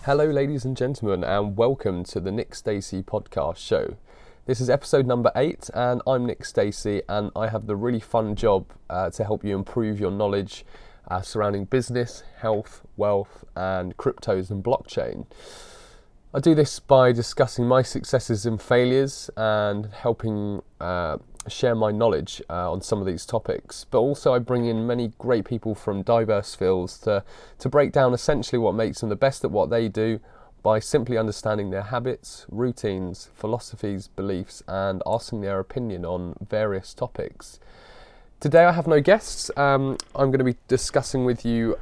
Hello, ladies and gentlemen, and welcome to the Nick Stacey podcast show. This is episode number 8, and I'm Nick Stacey, and I have the really fun job to help you improve your knowledge surrounding business, health, wealth, and cryptos and blockchain. I do this by discussing my successes and failures and helping share my knowledge on some of these topics, but also I bring in many great people from diverse fields to break down essentially what makes them the best at what they do by simply understanding their habits, routines, philosophies, beliefs, and asking their opinion on various topics. Today I have no guests. I'm going to be discussing with you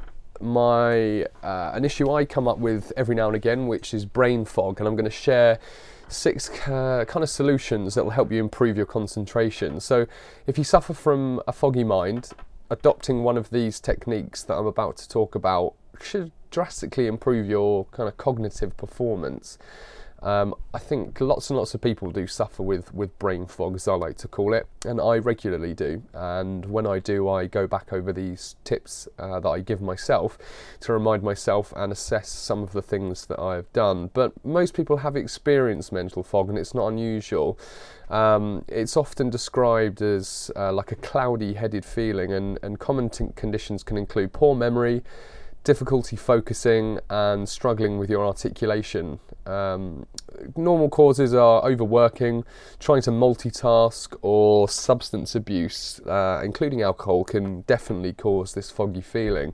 an issue I come up with every now and again, which is brain fog, and I'm going to share 6 kind of solutions that will help you improve your concentration. So if you suffer from a foggy mind, adopting one of these techniques that I'm about to talk about should drastically improve your kind of cognitive performance. I think lots and lots of people do suffer with brain fog, as I like to call it, and I regularly do. And when I do, I go back over these tips that I give myself to remind myself and assess some of the things that I've done. But most people have experienced mental fog, and it's not unusual. It's often described as like a cloudy-headed feeling, and common conditions can include poor memory, difficulty focusing, and struggling with your articulation. Normal causes are overworking, trying to multitask, or substance abuse, including alcohol, can definitely cause this foggy feeling.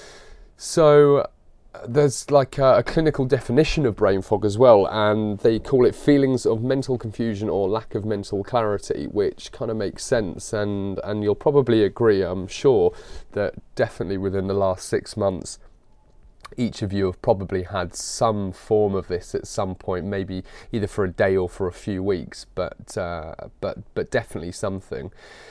So there's like a clinical definition of brain fog as well, and they call it feelings of mental confusion or lack of mental clarity, which kind of makes sense, and you'll probably agree, I'm sure, that definitely within the last 6 months each of you have probably had some form of this at some point, maybe either for a day or for a few weeks, but definitely something.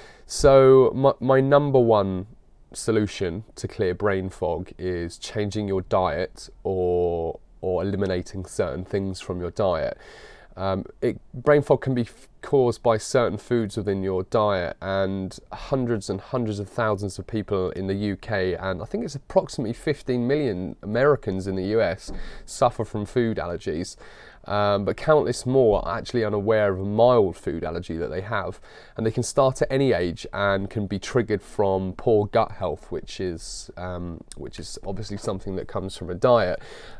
So my number one solution to clear brain fog is changing your diet or eliminating certain things from your diet. Brain fog can be caused by certain foods within your diet, and hundreds and hundreds of thousands of people in the UK, and I think it's approximately 15 million Americans in the US, suffer from food allergies. But countless more are actually unaware of a mild food allergy that they have, and they can start at any age and can be triggered from poor gut health, which is obviously something that comes from a diet.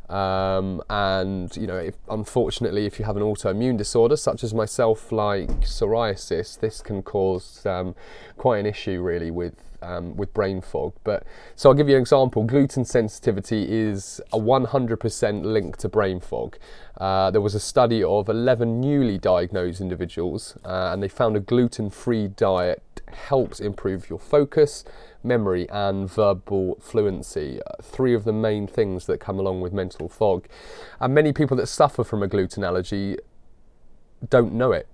And you know, unfortunately, if you have an autoimmune disorder such as myself, like psoriasis, this can cause quite an issue really with brain fog. But so I'll give you an example. Gluten sensitivity is a 100% link to brain fog. There was a study of 11 newly diagnosed individuals, and they found a gluten-free diet helps improve your focus, memory, and verbal fluency, 3 of the main things that come along with mental fog. And many people that suffer from a gluten allergy don't know it.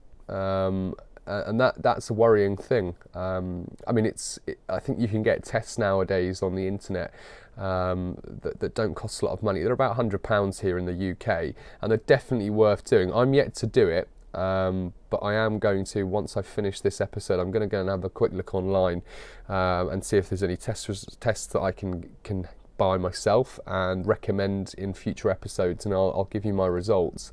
And that's a worrying thing. I mean, I think you can get tests nowadays on the internet that don't cost a lot of money. They're about £100 here in the UK, and they're definitely worth doing. I'm yet to do it, but I am going to, once I finish this episode, I'm going to go and have a quick look online and see if there's any tests that I can buy myself and recommend in future episodes, and I'll give you my results.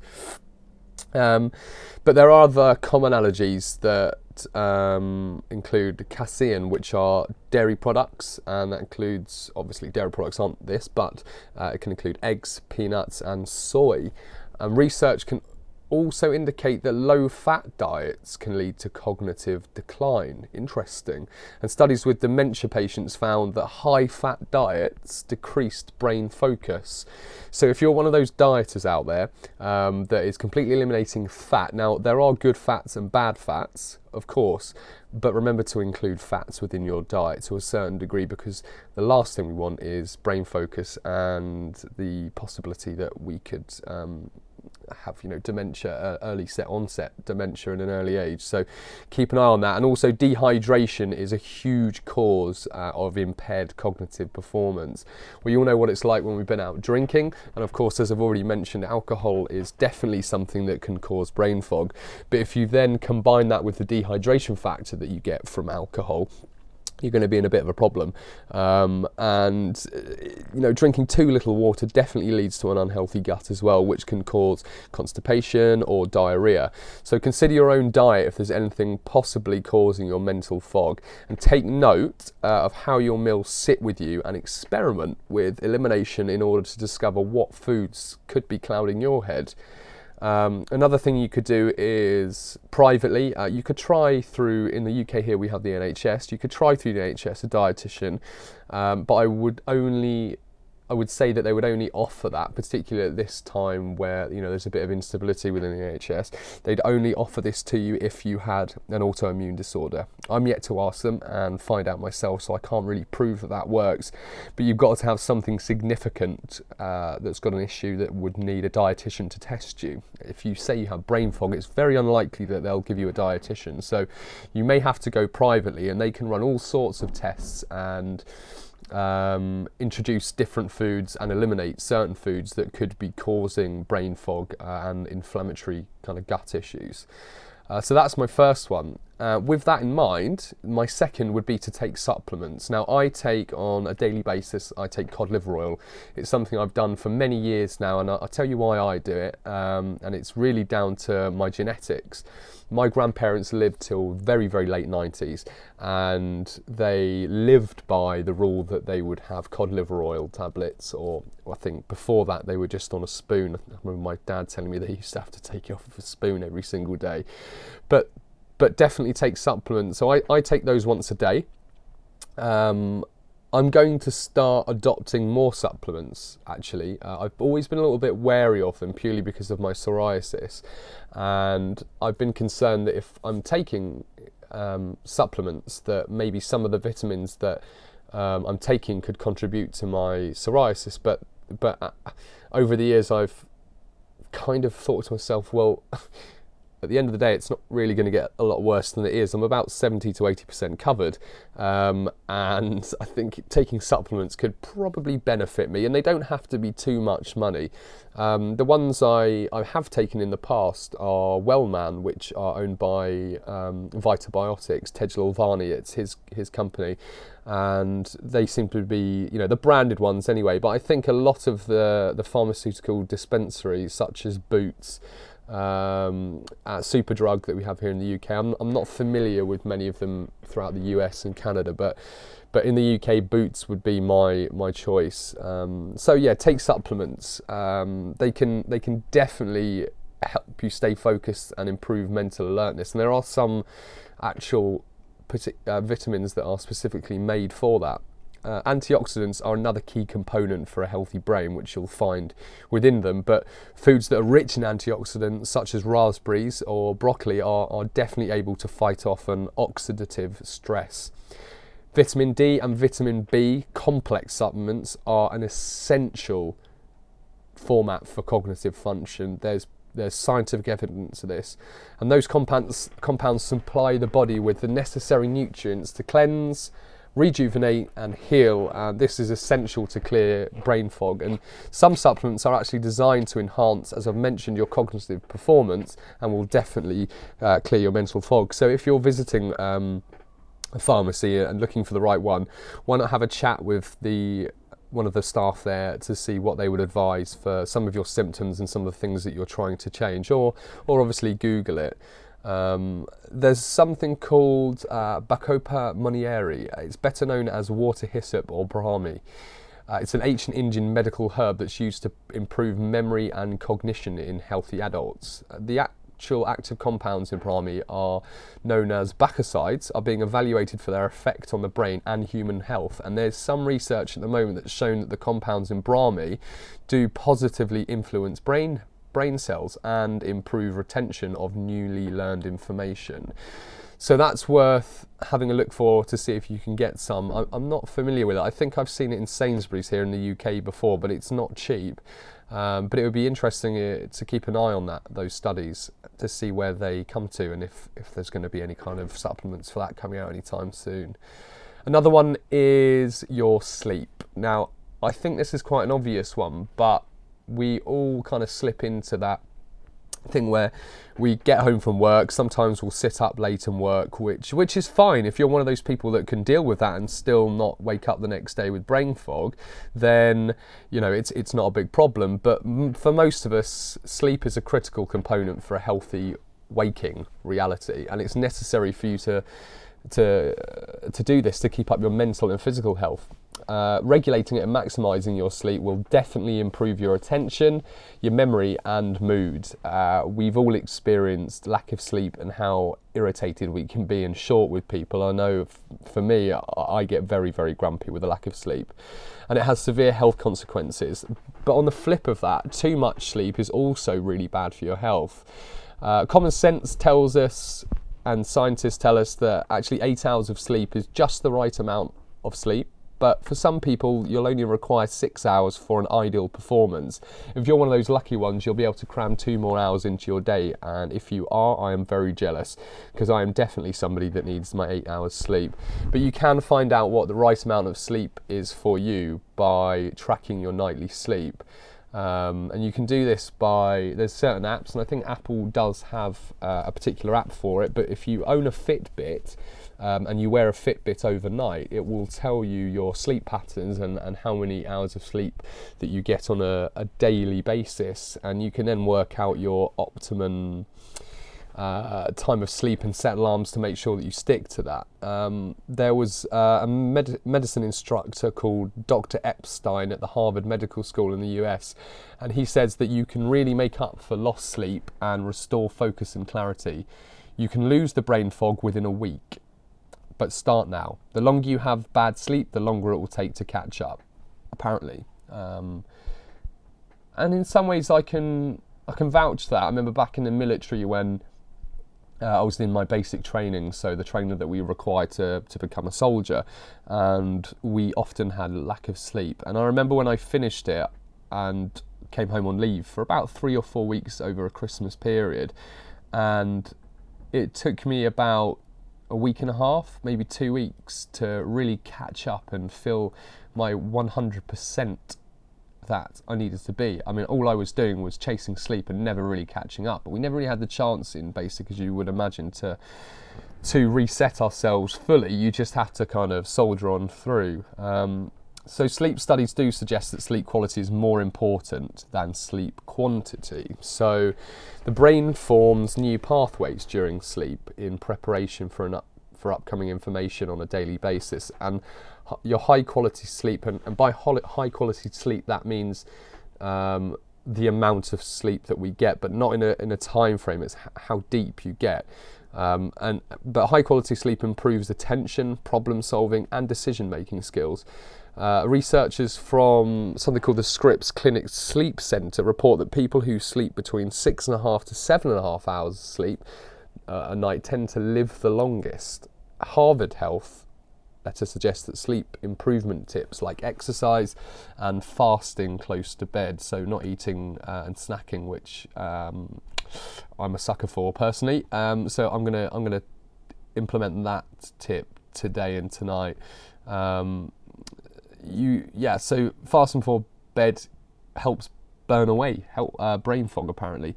But there are other common allergies that include casein, which are dairy products, and that includes, obviously dairy products aren't this, but it can include eggs, peanuts, and soy. Research can also indicate that low-fat diets can lead to cognitive decline. Interesting. And studies with dementia patients found that high-fat diets decreased brain focus. So if you're one of those dieters out there that is completely eliminating fat, now there are good fats and bad fats, of course, but remember to include fats within your diet to a certain degree, because the last thing we want is brain focus and the possibility that we could have, you know, dementia, early onset dementia in an early age. So keep an eye on that. And also dehydration is a huge cause of impaired cognitive performance. We all know what it's like when we've been out drinking, and of course, as I've already mentioned, alcohol is definitely something that can cause brain fog. But if you then combine that with the dehydration factor that you get from alcohol, you're going to be in a bit of a problem. And drinking too little water definitely leads to an unhealthy gut as well, which can cause constipation or diarrhea. So consider your own diet if there's anything possibly causing your mental fog, and take note of how your meals sit with you, and experiment with elimination in order to discover what foods could be clouding your head. Another thing you could do is privately, you could try through, in the UK here we have the NHS, you could try through the NHS a dietitian, but I would say that they would only offer that, particularly at this time where there's a bit of instability within the NHS. They'd only offer this to you if you had an autoimmune disorder. I'm yet to ask them and find out myself, so I can't really prove that that works. But you've got to have something significant that's got an issue that would need a dietitian to test you. If you say you have brain fog, it's very unlikely that they'll give you a dietitian. So you may have to go privately, and they can run all sorts of tests and introduce different foods and eliminate certain foods that could be causing brain fog and inflammatory kind of gut issues. So that's my first one. With that in mind, my second would be to take supplements. Now, I take on a daily basis, I take cod liver oil. It's something I've done for many years now, and I'll tell you why I do it, and it's really down to my genetics. My grandparents lived till very, very late 90s, and they lived by the rule that they would have cod liver oil tablets, or I think before that they were just on a spoon. I remember my dad telling me they used to have to take it off of a spoon every single day. But definitely take supplements. So I take those once a day. I'm going to start adopting more supplements, actually. I've always been a little bit wary of them purely because of my psoriasis. And I've been concerned that if I'm taking supplements, that maybe some of the vitamins that I'm taking could contribute to my psoriasis. But over the years, I've kind of thought to myself, well, at the end of the day, it's not really going to get a lot worse than it is. I'm about 70 to 80% covered, and I think taking supplements could probably benefit me, and they don't have to be too much money. The ones I have taken in the past are Wellman, which are owned by Vitabiotics, Tej Lalvani, it's his company, and they seem to be, the branded ones anyway, but I think a lot of the pharmaceutical dispensaries, such as Boots, Superdrug that we have here in the UK. I'm not familiar with many of them throughout the US and Canada, but in the UK, Boots would be my choice. So yeah, take supplements. They can definitely help you stay focused and improve mental alertness. And there are some actual vitamins that are specifically made for that. Antioxidants are another key component for a healthy brain, which you'll find within them, but foods that are rich in antioxidants, such as raspberries or broccoli, are definitely able to fight off an oxidative stress. Vitamin D and vitamin B complex supplements are an essential format for cognitive function. There's scientific evidence of this, and those compounds supply the body with the necessary nutrients to cleanse, rejuvenate and heal, and this is essential to clear brain fog. And some supplements are actually designed to enhance, as I've mentioned, your cognitive performance, and will definitely clear your mental fog. So if you're visiting a pharmacy and looking for the right one, why not have a chat with one of the staff there to see what they would advise for some of your symptoms and some of the things that you're trying to change, or obviously Google it. There's something called Bacopa monnieri. It's better known as water hyssop or Brahmi. It's an ancient Indian medical herb that's used to improve memory and cognition in healthy adults. The actual active compounds in Brahmi are known as bacosides, are being evaluated for their effect on the brain and human health. And there's some research at the moment that's shown that the compounds in Brahmi do positively influence brain cells and improve retention of newly learned information. So that's worth having a look for to see if you can get some. I'm not familiar with it. I think I've seen it in Sainsbury's here in the UK before, but it's not cheap. But it would be interesting to keep an eye on those studies to see where they come to, and if there's going to be any kind of supplements for that coming out anytime soon. Another one is your sleep. Now, I think this is quite an obvious one, but we all kind of slip into that thing where we get home from work, sometimes we'll sit up late and work, which is fine. If you're one of those people that can deal with that and still not wake up the next day with brain fog, then it's not a big problem. But for most of us, sleep is a critical component for a healthy waking reality, and it's necessary for you to do this, to keep up your mental and physical health. Regulating it and maximising your sleep will definitely improve your attention, your memory and mood. We've all experienced lack of sleep and how irritated we can be and short with people. I know for me, I get very, very grumpy with a lack of sleep, and it has severe health consequences. But on the flip of that, too much sleep is also really bad for your health. Common sense tells us, and scientists tell us, that actually 8 hours of sleep is just the right amount of sleep. But for some people, you'll only require 6 hours for an ideal performance. If you're one of those lucky ones, you'll be able to cram 2 more hours into your day. And if you are, I am very jealous, because I am definitely somebody that needs my 8 hours sleep. But you can find out what the right amount of sleep is for you by tracking your nightly sleep. And you can do this there's certain apps, and I think Apple does have a particular app for it. But if you own a Fitbit, and you wear a Fitbit overnight, it will tell you your sleep patterns and how many hours of sleep that you get on a daily basis, and you can then work out your optimum time of sleep and set alarms to make sure that you stick to that. There was a medicine instructor called Dr. Epstein at the Harvard Medical School in the US, and he says that you can really make up for lost sleep and restore focus and clarity. You can lose the brain fog within a week, but start now. The longer you have bad sleep, the longer it will take to catch up, apparently. And in some ways I can vouch for that. I remember back in the military when I was in my basic training, so the training that we require to become a soldier, and we often had a lack of sleep. And I remember when I finished it and came home on leave for about 3 or 4 weeks over a Christmas period, and it took me about a week and a half, maybe 2 weeks, to really catch up and feel my 100% that I needed to be. I mean, all I was doing was chasing sleep and never really catching up. But we never really had the chance in basic, as you would imagine, to reset ourselves fully. You just have to kind of soldier on through. So sleep studies do suggest that sleep quality is more important than sleep quantity. So the brain forms new pathways during sleep in preparation for upcoming information on a daily basis. And your high quality sleep, and by high quality sleep that means the amount of sleep that we get, but not in a time frame. It's how deep you get. But high quality sleep improves attention, problem solving and decision making skills. Researchers from something called the Scripps Clinic Sleep Center report that people who sleep between 6.5 to 7.5 hours of sleep a night tend to live the longest. Harvard Health letter suggests that sleep improvement tips like exercise and fasting close to bed, so not eating and snacking, which I'm a sucker for personally. So I'm gonna implement that tip today and tonight. So fasting for bed helps burn away brain fog, apparently.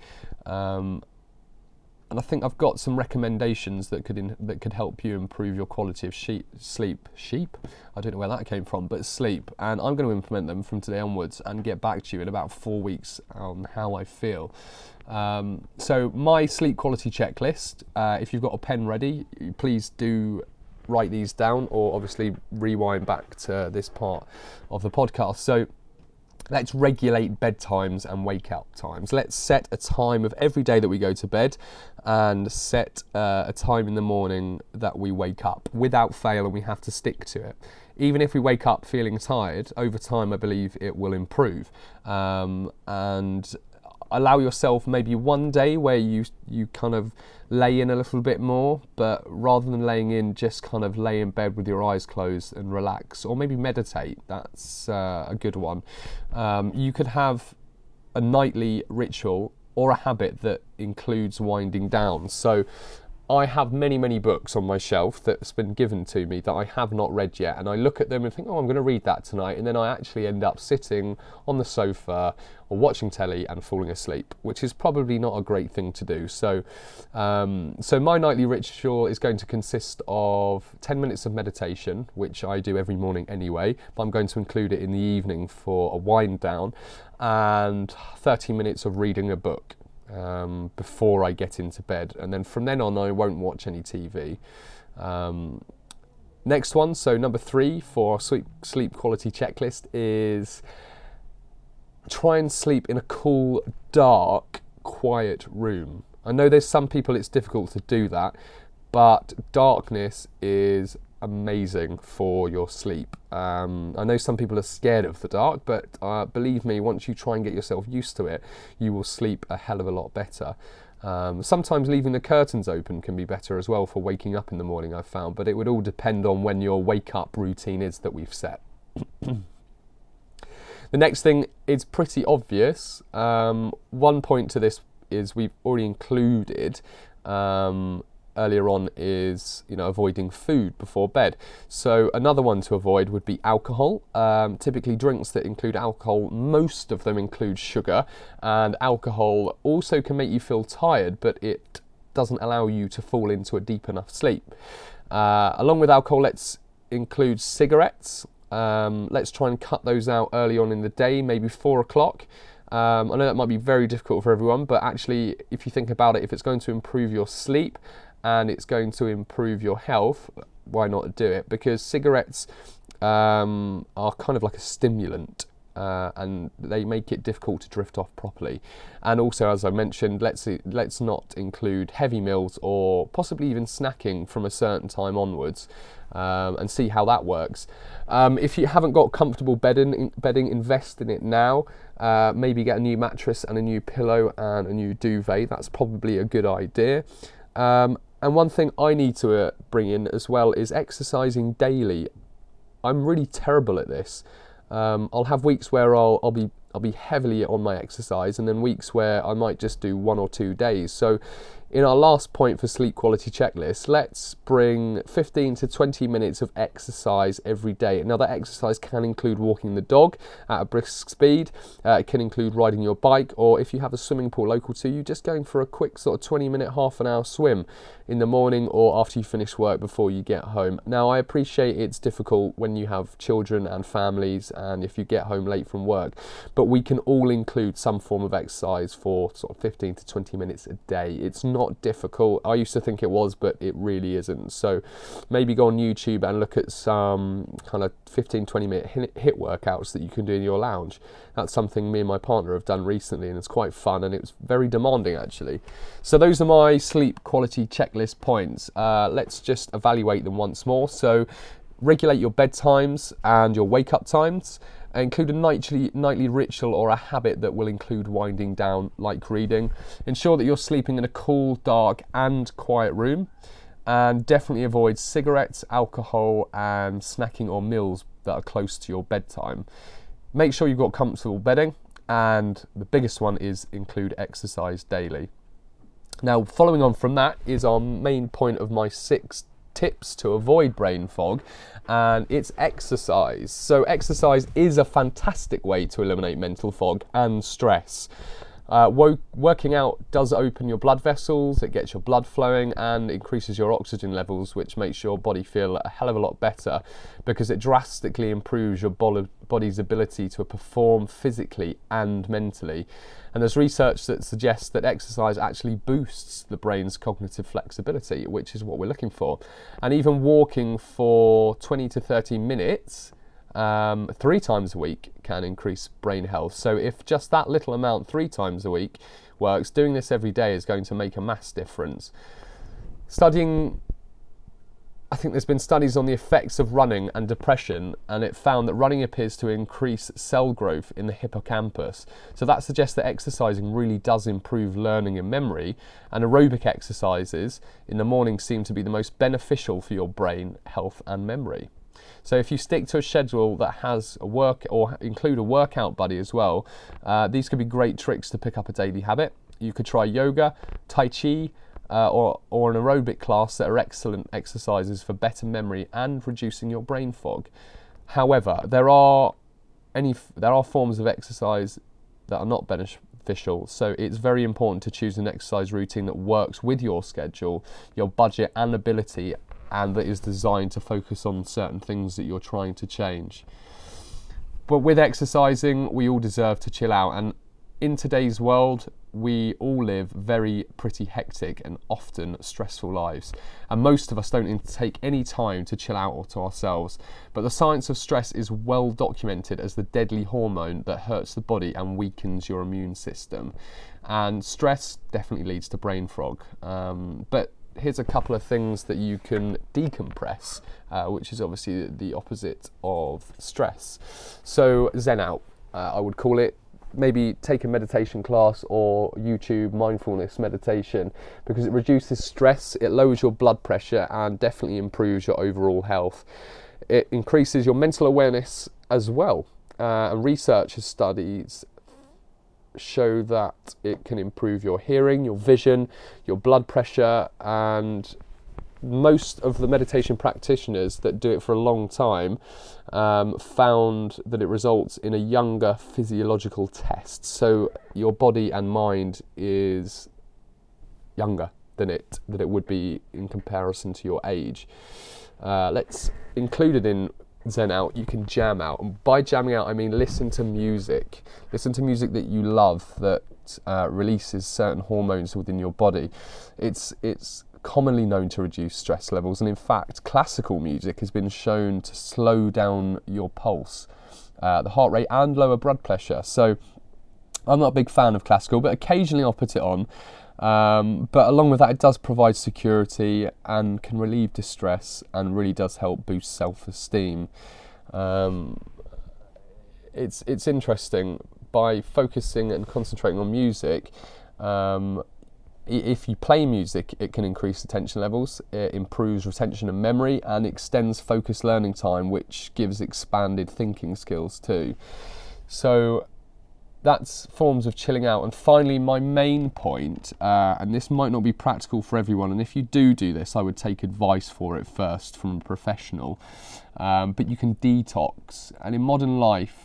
And I think I've got some recommendations that could help you improve your quality of sleep. Sheep? I don't know where that came from, but sleep. And I'm going to implement them from today onwards and get back to you in about 4 weeks on how I feel. So my sleep quality checklist, if you've got a pen ready, please do write these down, or obviously rewind back to this part of the podcast. So let's regulate bedtimes and wake up times. Let's set a time of every day that we go to bed, and set a time in the morning that we wake up without fail, and we have to stick to it. Even if we wake up feeling tired, over time I believe it will improve. And allow yourself maybe one day where you kind of lay in a little bit more, but rather than laying in, just kind of lay in bed with your eyes closed and relax, or maybe meditate. That's a good one. You could have a nightly ritual or a habit that includes winding down. So I have many books on my shelf that's been given to me that I have not read yet, and I look at them and think, oh, I'm going to read that tonight, and then I actually end up sitting on the sofa or watching telly and falling asleep, which is probably not a great thing to do. So my nightly ritual is going to consist of 10 minutes of meditation, which I do every morning anyway, but I'm going to include it in the evening for a wind down, and 30 minutes of reading a book before I get into bed, and then from then on I won't watch any TV. Next one, so number 3 for our sleep quality checklist is try and sleep in a cool, dark, quiet room. I know there's some people it's difficult to do that, but darkness is amazing for your sleep. I know some people are scared of the dark, but believe me, once you try and get yourself used to it, you will sleep a hell of a lot better. Sometimes leaving the curtains open can be better as well for waking up in the morning, I've found, but it would all depend on when your wake up routine is that we've set. The next thing is pretty obvious. One point to this is we've already included earlier on is, avoiding food before bed. So another one to avoid would be alcohol. Typically drinks that include alcohol, most of them include sugar, and alcohol also can make you feel tired, but it doesn't allow you to fall into a deep enough sleep. Along with alcohol, let's include cigarettes. Let's try and cut those out early on in the day, maybe 4 o'clock. I know that might be very difficult for everyone, but actually, if you think about it, if it's going to improve your sleep and it's going to improve your health, why not do it? Because cigarettes are kind of like a stimulant, and they make it difficult to drift off properly. And also, as I mentioned, let's not include heavy meals or possibly even snacking from a certain time onwards, and see how that works. If you haven't got comfortable bedding, invest in it now. Maybe get a new mattress and a new pillow and a new duvet. That's probably a good idea. And one thing I need to bring in as well is exercising daily. I'm really terrible at this. I'll have weeks where I'll be heavily on my exercise, and then weeks where I might just do 1 or 2 days. So in our last point for sleep quality checklist, let's bring 15 to 20 minutes of exercise every day. Now, that exercise can include walking the dog at a brisk speed. It can include riding your bike, or if you have a swimming pool local to you, just going for a quick sort of 20-minute, half an hour swim in the morning or after you finish work before you get home. Now, I appreciate it's difficult when you have children and families and if you get home late from work, but we can all include some form of exercise for sort of 15 to 20 minutes a day. It's not difficult. I used to think it was, but it really isn't. So maybe go on YouTube and look at some kind of 15-20 minute HIIT workouts that you can do in your lounge. That's something me and my partner have done recently, and it's quite fun, and it's very demanding actually. So those are my sleep quality checklist points. Let's just evaluate them once more. So regulate your bedtimes and your wake up times. Include a nightly ritual or a habit that will include winding down, like reading. Ensure that you're sleeping in a cool, dark and quiet room. And definitely avoid cigarettes, alcohol and snacking or meals that are close to your bedtime. Make sure you've got comfortable bedding, and the biggest one is include exercise daily. Now, following on from that is our main point of my 6 tips to avoid brain fog, and it's exercise. So exercise is a fantastic way to eliminate mental fog and stress. Working out does open your blood vessels, it gets your blood flowing and increases your oxygen levels, which makes your body feel a hell of a lot better because it drastically improves your body's ability to perform physically and mentally. And there's research that suggests that exercise actually boosts the brain's cognitive flexibility, which is what we're looking for. And even walking for 20 to 30 minutes 3 times a week can increase brain health. So if just that little amount 3 times a week works, doing this every day is going to make a mass difference. I think there's been studies on the effects of running and depression, and it found that running appears to increase cell growth in the hippocampus. So that suggests that exercising really does improve learning and memory, and aerobic exercises in the morning seem to be the most beneficial for your brain health and memory. So if you stick to a schedule that has a include a workout buddy as well, these could be great tricks to pick up a daily habit. You could try yoga, tai chi, or an aerobic class that are excellent exercises for better memory and reducing your brain fog. However, there are forms of exercise that are not beneficial, so it's very important to choose an exercise routine that works with your schedule, your budget and ability, and that is designed to focus on certain things that you're trying to change. But with exercising, we all deserve to chill out, and in today's world, we all live very pretty hectic and often stressful lives, and most of us don't take any time to chill out or to ourselves. But the science of stress is well documented as the deadly hormone that hurts the body and weakens your immune system, and stress definitely leads to brain fog. But here's a couple of things that you can decompress, which is obviously the opposite of stress. So Zen out, I would call it. Maybe take a meditation class or YouTube mindfulness meditation, because it reduces stress, it lowers your blood pressure and definitely improves your overall health. It increases your mental awareness as well. And research studies show that it can improve your hearing, your vision, your blood pressure, and most of the meditation practitioners that do it for a long time found that it results in a younger physiological test. So your body and mind is younger than it would be in comparison to your age. Let's include it in Zen out. You can jam out, and by jamming out I mean listen to music that you love, that releases certain hormones within your body. It's commonly known to reduce stress levels, and in fact classical music has been shown to slow down your pulse, the heart rate, and lower blood pressure. So I'm not a big fan of classical, but occasionally I'll put it on. But along with that, it does provide security and can relieve distress and really does help boost self-esteem. It's interesting, by focusing and concentrating on music, if you play music, it can increase attention levels, it improves retention and memory, and extends focused learning time, which gives expanded thinking skills too. So that's forms of chilling out. And finally, my main point, and this might not be practical for everyone, and if you do this, I would take advice for it first from a professional, but you can detox. And in modern life,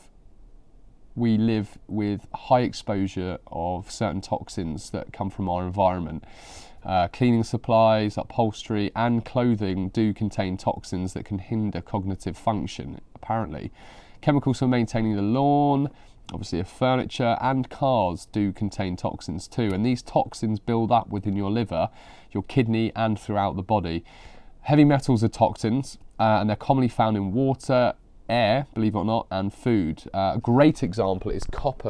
we live with high exposure of certain toxins that come from our environment. Cleaning supplies, upholstery and clothing do contain toxins that can hinder cognitive function, apparently. Chemicals for maintaining the lawn, obviously furniture and cars do contain toxins too, and these toxins build up within your liver, your kidney and throughout the body. Heavy metals are toxins, and they're commonly found in water, air, believe it or not, and food. A great example is copper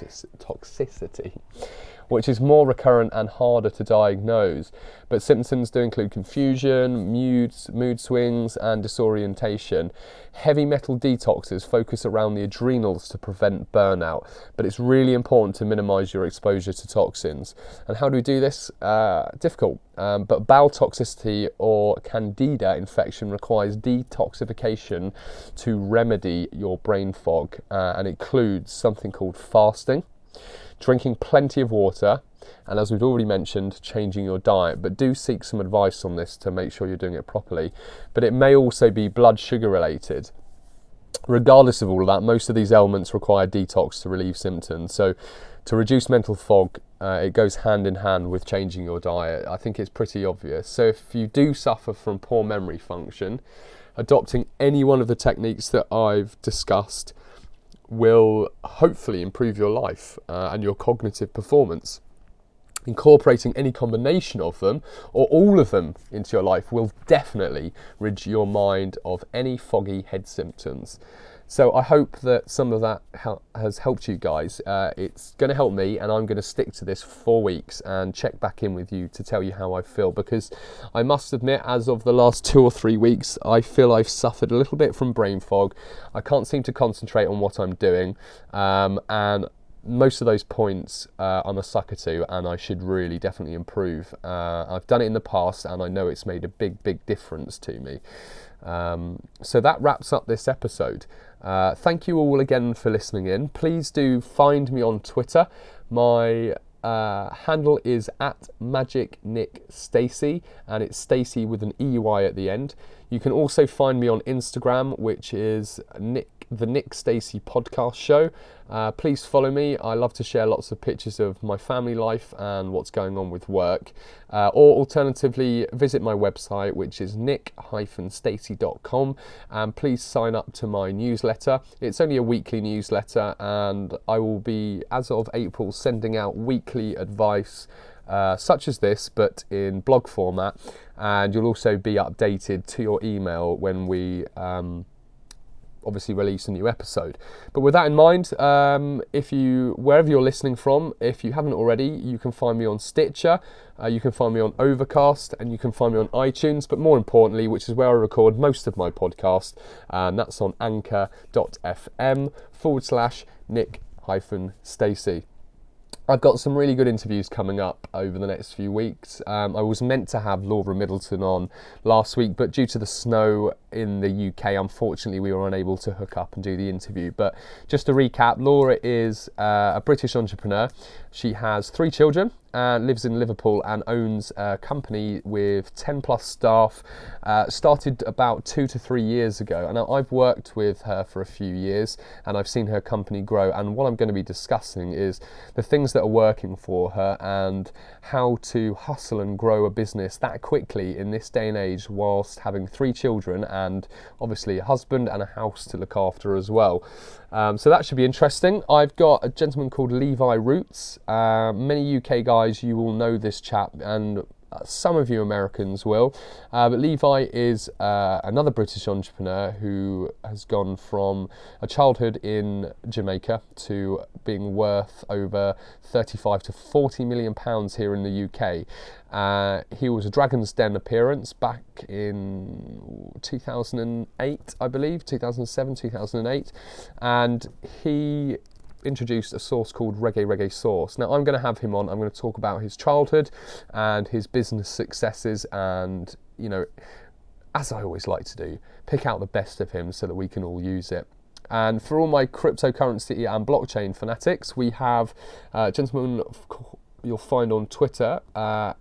toxicity, which is more recurrent and harder to diagnose, but symptoms do include confusion, mood swings and disorientation. Heavy metal detoxes focus around the adrenals to prevent burnout, but it's really important to minimise your exposure to toxins. And how do we do this? Difficult, but bowel toxicity or candida infection requires detoxification to remedy your brain fog, and includes something called fasting, drinking plenty of water, and as we've already mentioned, changing your diet. But do seek some advice on this to make sure you're doing it properly. But it may also be blood sugar related. Regardless of all of that, most of these ailments require detox to relieve symptoms. So to reduce mental fog, it goes hand in hand with changing your diet. I think it's pretty obvious. So if you do suffer from poor memory function, adopting any one of the techniques that I've discussed will hopefully improve your life and your cognitive performance. Incorporating any combination of them or all of them into your life will definitely rid your mind of any foggy head symptoms. So I hope that some of that has helped you guys. It's going to help me, and I'm going to stick to this for 4 weeks and check back in with you to tell you how I feel, because I must admit, as of the last 2 or 3 weeks, I feel I've suffered a little bit from brain fog. I can't seem to concentrate on what I'm doing, and most of those points I'm a sucker to, and I should really definitely improve. I've done it in the past and I know it's made a big difference to me. So that wraps up this episode. Thank you all again for listening in. Please do find me on Twitter. My handle is at Magic Nick Stacey, and it's Stacey with an EUI at the end. You can also find me on Instagram, which is the Nick Stacey Podcast Show. Please follow me. I love to share lots of pictures of my family life and what's going on with work. Or alternatively, visit my website, which is nick-stacey.com, and please sign up to my newsletter. It's only a weekly newsletter, and I will be, as of April, sending out weekly advice such as this, but in blog format, and you'll also be updated to your email when we obviously release a new episode. But with that in mind, wherever you're listening from, if you haven't already, you can find me on Stitcher, you can find me on Overcast, and you can find me on iTunes, but more importantly, which is where I record most of my podcast, and that's on anchor.fm/Nick-Stacey. I've got some really good interviews coming up over the next few weeks. I was meant to have Laura Middleton on last week, but due to the snow in the UK, unfortunately, we were unable to hook up and do the interview. But just to recap, Laura is a British entrepreneur. She has 3 children, lives in Liverpool, and owns a company with 10 plus staff. Started about 2 to 3 years ago, and I've worked with her for a few years, and I've seen her company grow. And what I'm going to be discussing is the things that are working for her and how to hustle and grow a business that quickly in this day and age whilst having 3 children and obviously a husband and a house to look after as well. So that should be interesting. I've got a gentleman called Levi Roots. Many UK guys, you will know this chap, and some of you Americans will. But Levi is another British entrepreneur who has gone from a childhood in Jamaica to being worth over 35 to 40 million pounds here in the UK. He was a Dragon's Den appearance back in 2008, I believe, 2007, 2008, and he introduced a sauce called Reggae Sauce. Now I'm going to have him on. I'm going to talk about his childhood and his business successes, and, you know, as I always like to do, pick out the best of him so that we can all use it. And for all my cryptocurrency and blockchain fanatics, we have a gentleman you'll find on Twitter at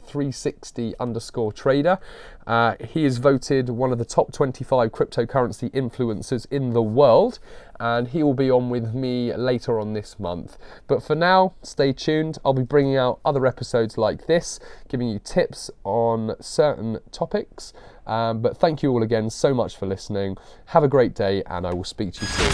360_trader. He is voted one of the top 25 cryptocurrency influencers in the world, and he will be on with me later on this month. But for now, stay tuned. I'll be bringing out other episodes like this, giving you tips on certain topics. But thank you all again so much for listening. Have a great day, and I will speak to you soon.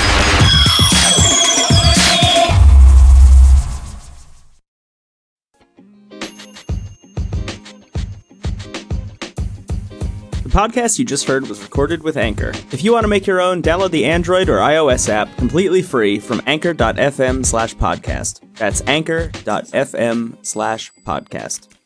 The podcast you just heard was recorded with Anchor. If you want to make your own, download the Android or iOS app completely free from anchor.fm/podcast. That's anchor.fm/podcast.